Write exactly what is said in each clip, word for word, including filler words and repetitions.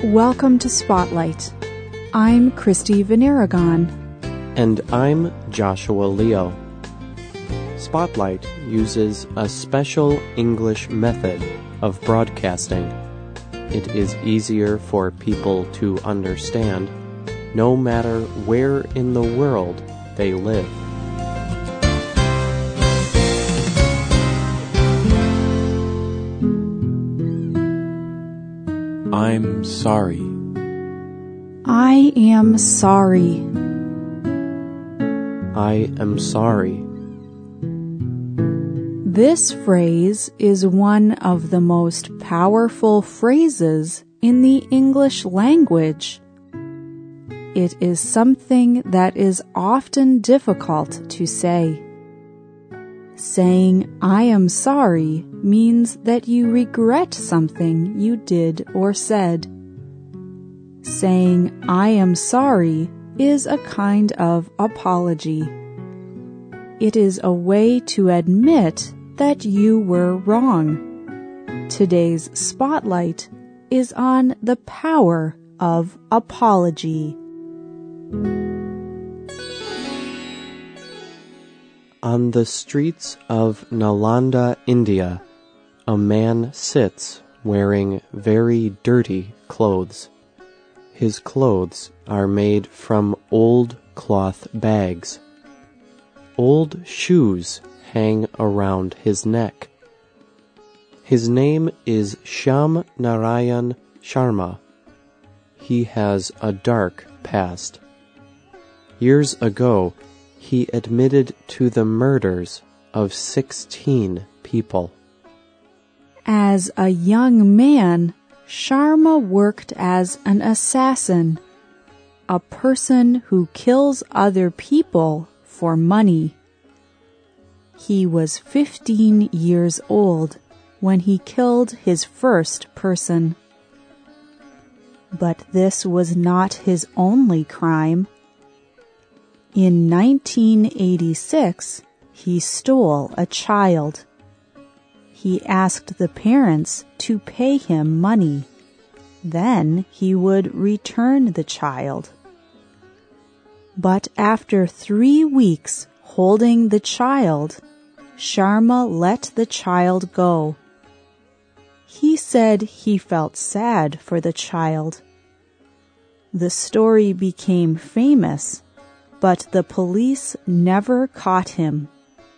Welcome to Spotlight. I'm Christy Veneragon. And I'm Joshua Leo. Spotlight uses a special English method of broadcasting. It is easier for people to understand, no matter where in the world they live. I'm sorry. I am sorry. I am sorry. This phrase is one of the most powerful phrases in the English language. It is something that is often difficult to say. Saying I am sorry means that you regret something you did or said. Saying I am sorry is a kind of apology. It is a way to admit that you were wrong. Today's spotlight is on the power of apology. On the streets of Nalanda, India, a man sits wearing very dirty clothes. His clothes are made from old cloth bags. Old shoes hang around his neck. His name is Shyam Narayan Sharma. He has a dark past. Years ago, he admitted to the murders of sixteen people. As a young man, Sharma worked as an assassin, a person who kills other people for money. He was fifteen years old when he killed his first person. But this was not his only crime. In nineteen eighty-six, he stole a child. He asked the parents to pay him money. Then he would return the child. But after three weeks holding the child, Sharma let the child go. He said he felt sad for the child. The story became famous, but the police never caught him.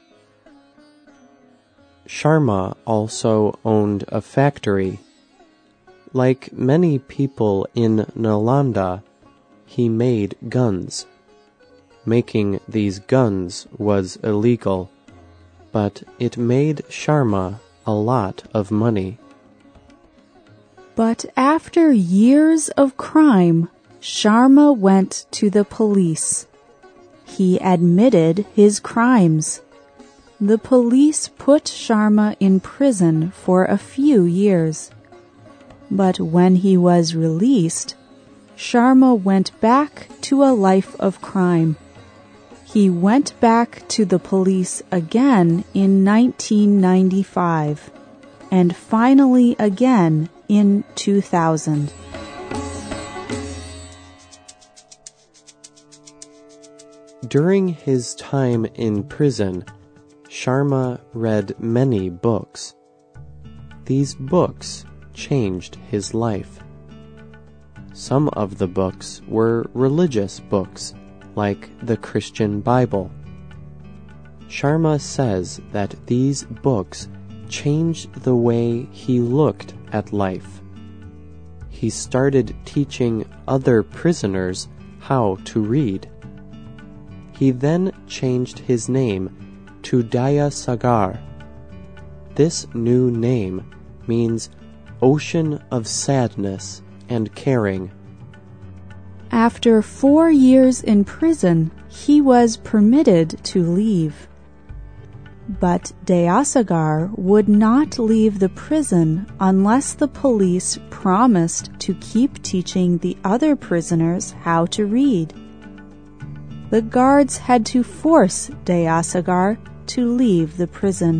Sharma also owned a factory. Like many people in Nalanda, he made guns. Making these guns was illegal, but it made Sharma a lot of money. But after years of crime, Sharma went to the police. He admitted his crimes. The police put Sharma in prison for a few years. But when he was released, Sharma went back to a life of crime. He went back to the police again in nineteen ninety-five, and finally again in two thousand. During his time in prison, Sharma read many books. These books changed his life. Some of the books were religious books, like the Christian Bible. Sharma says that these books changed the way he looked at life. He started teaching other prisoners how to read. He then changed his name to Daya Sagar. This new name means ocean of sadness and caring. After four years in prison, he was permitted to leave. But Dayasagar would not leave the prison unless the police promised to keep teaching the other prisoners how to read. The guards had to force Dayasagar to leave the prison.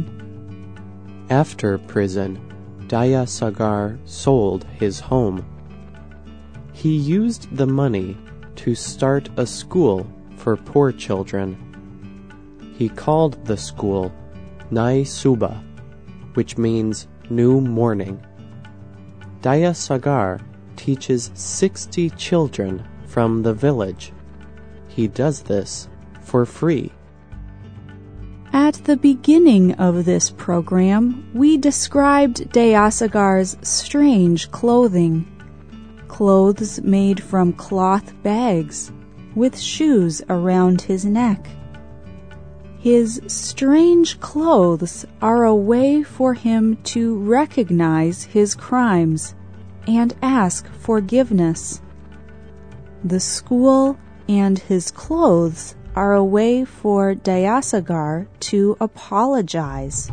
After prison, Dayasagar sold his home. He used the money to start a school for poor children. He called the school Nai Suba, which means New Morning. Daya Sagar teaches sixty children from the village. He does this for free. At the beginning of this program, we described Dayasagar's strange clothing. Clothes made from cloth bags, with shoes around his neck. His strange clothes are a way for him to recognize his crimes and ask forgiveness. The school and his clothes are a way for Dayasagar to apologize.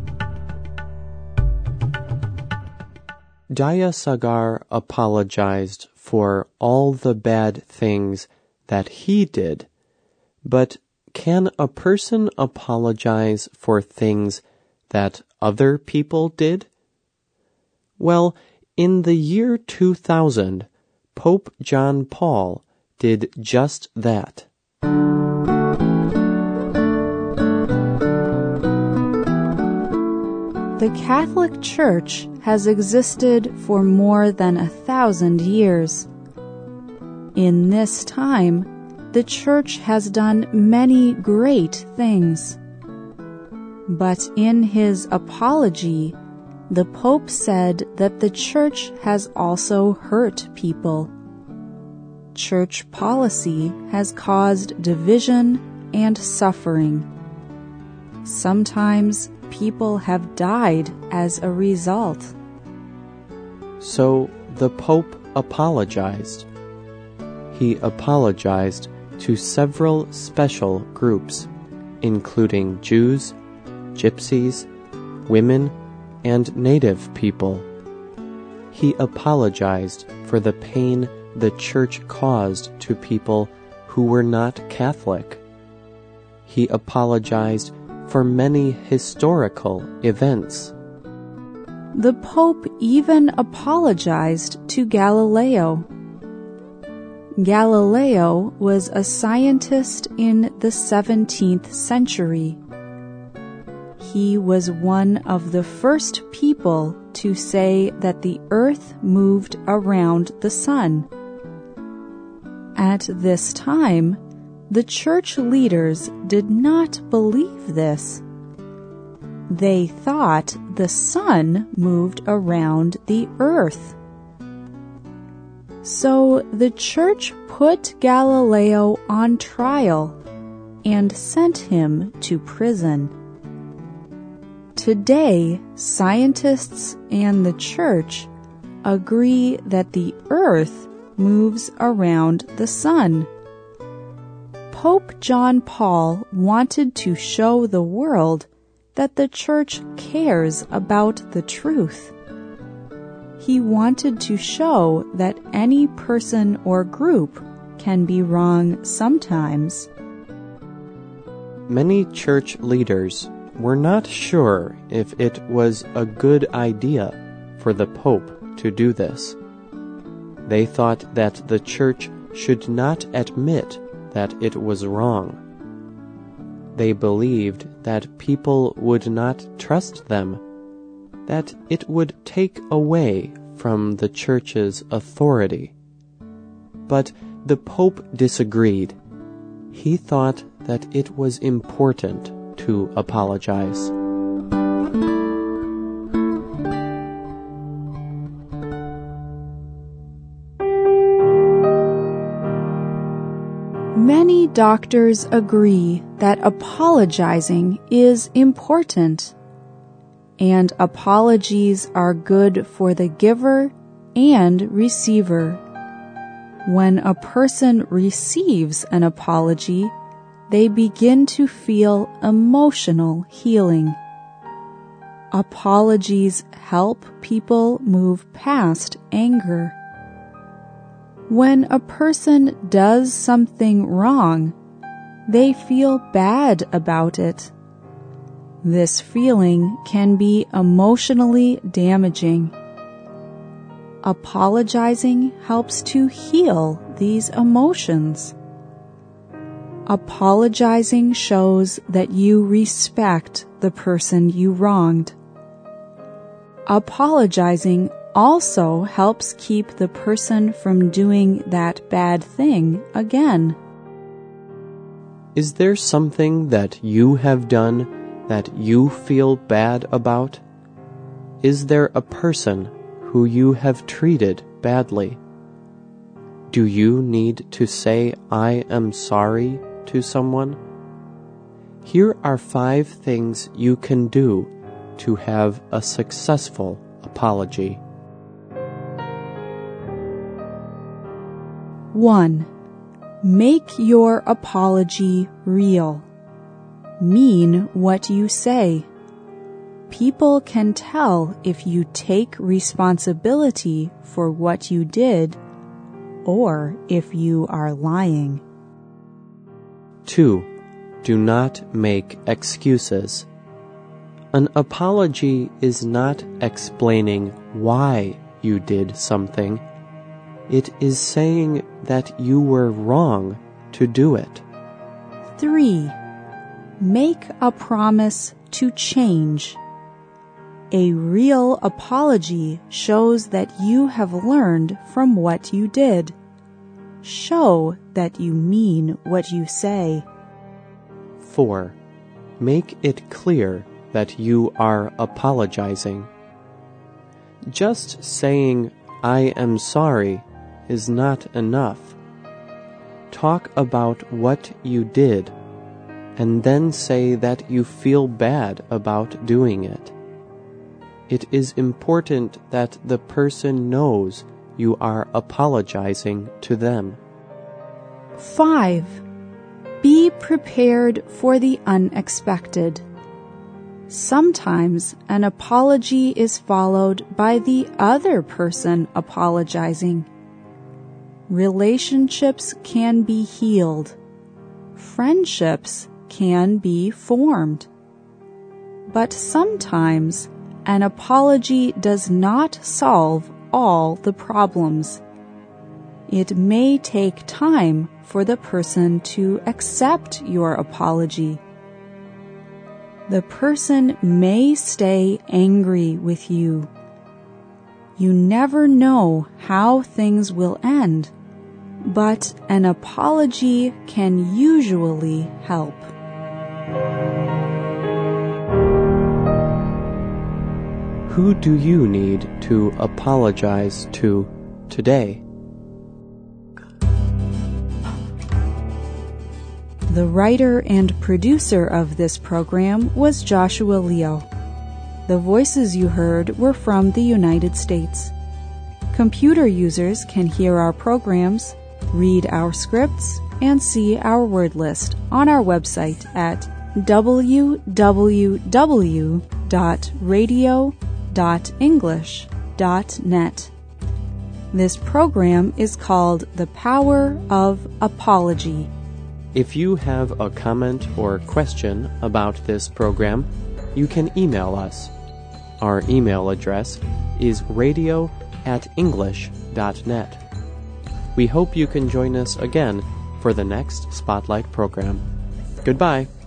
Dayasagar apologized for all the bad things that he did, but can a person apologize for things that other people did? Well, in the year two thousand, Pope John Paul did just that. The Catholic Church has existed for more than a thousand years. In this time, the Church has done many great things. But in his apology, the Pope said that the Church has also hurt people. Church policy has caused division and suffering. Sometimes people have died as a result. So the Pope apologized. He apologized to several special groups, including Jews, Gypsies, women, and Native people. He apologized for the pain the Church caused to people who were not Catholic. He apologized for many historical events. The Pope even apologized to Galileo. Galileo was a scientist in the seventeenth century. He was one of the first people to say that the earth moved around the sun. At this time, the church leaders did not believe this. They thought the sun moved around the earth. So the church put Galileo on trial and sent him to prison. Today, scientists and the church agree that the earth moves around the sun. Pope John Paul wanted to show the world that the church cares about the truth. He wanted to show that any person or group can be wrong sometimes. Many church leaders were not sure if it was a good idea for the Pope to do this. They thought that the church should not admit that it was wrong. They believed that people would not trust them, that it would take away from the church's authority. But the Pope disagreed. He thought that it was important to apologize. Many doctors agree that apologizing is important, and apologies are good for the giver and receiver. When a person receives an apology, they begin to feel emotional healing. Apologies help people move past anger. When a person does something wrong, they feel bad about it. This feeling can be emotionally damaging. Apologizing helps to heal these emotions. Apologizing shows that you respect the person you wronged. Apologizing also helps keep the person from doing that bad thing again. Is there something that you have done that you feel bad about? Is there a person who you have treated badly? Do you need to say, "I am sorry" to someone? Here are five things you can do to have a successful apology. one. Make your apology real. Mean what you say. People can tell if you take responsibility for what you did or if you are lying. two. Do not make excuses. An apology is not explaining why you did something. It is saying that you were wrong to do it. three. Make a promise to change. A real apology shows that you have learned from what you did. Show that you mean what you say. four. Make it clear that you are apologizing. Just saying, "I am sorry," is not enough. Talk about what you did, and then say that you feel bad about doing it. It is important that the person knows you are apologizing to them. five. Be prepared for the unexpected. Sometimes an apology is followed by the other person apologizing. Relationships can be healed. Friendships can be formed. But sometimes an apology does not solve all the problems. It may take time for the person to accept your apology. The person may stay angry with you. You never know how things will end, but an apology can usually help. Who do you need to apologize to today? The writer and producer of this program was Joshua Leo. The voices you heard were from the United States. Computer users can hear our programs, read our scripts, and see our word list on our website at w w w dot radio dot english dot net. This program is called The Power of Apology. If you have a comment or question about this program, you can email us. Our email address is radio at english dot net. We hope you can join us again for the next Spotlight program. Goodbye.